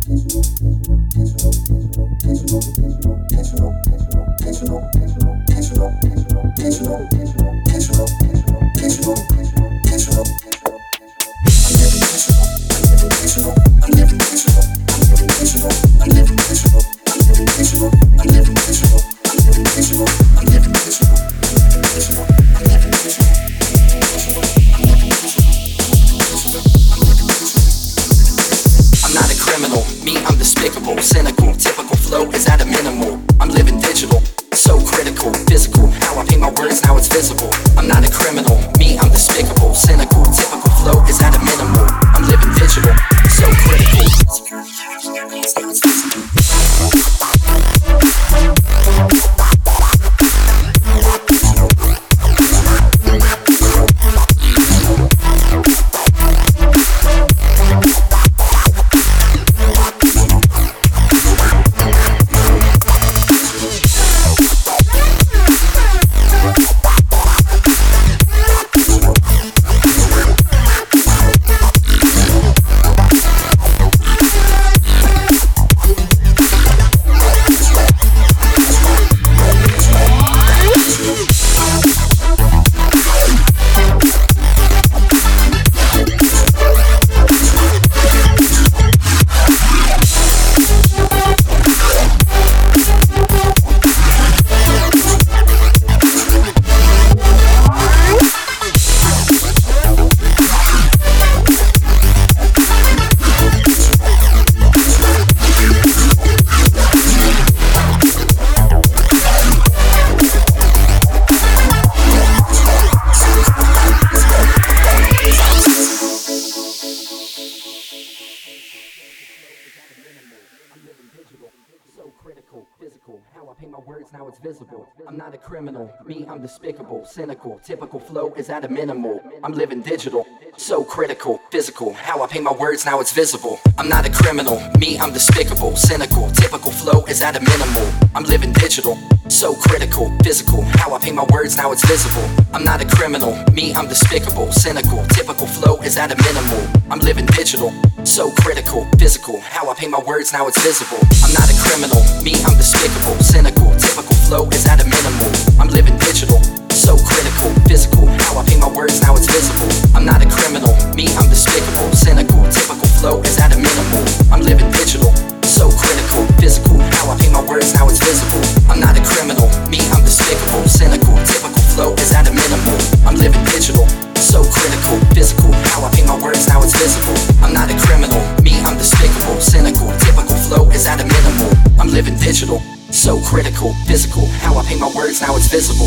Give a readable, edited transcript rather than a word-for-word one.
Cynical, typical flow is at a minimal. I'm living digital, so critical, physical. How I paint my words, now it's visible. I'm not a criminal, me, I'm despicable. Cynical, typical flow is at a minimal. I'm living digital, so critical. Physical, how I paint my words, now it's visible. I'm not a criminal, me, I'm despicable. Cynical, typical flow is at a minimal. I'm living digital, so critical. Physical, how I paint my words, now it's visible. I'm not a criminal, me, I'm despicable. Cynical, typical flow is at a minimal. I'm living digital, so critical. Physical, how I paint my words, now it's visible. I'm not a criminal, me, I'm despicable. Cynical, typical flow is at a minimal. I'm living digital, so critical. Physical, how I paint my words, now it's visible. I'm not a criminal, me, I'm despicable. Cynical, typical flow is at a minimal. I'm living digital, so critical. Physical, how I paint my words, now it's visible. I'm not a criminal, me, I'm despicable. Cynical, typical flow is at a minimal. I'm living digital, so critical. Physical, how I paint my words, now it's visible. I'm not a criminal, me, I'm despicable. Cynical, typical flow is at a minimal. I'm living digital, so critical. Physical, how I paint my words, now it's visible. I'm not a criminal, me, I'm despicable. Cynical, typical flow is at a minimal. I'm living digital, so critical. Physical, how I paint my words, now it's visible.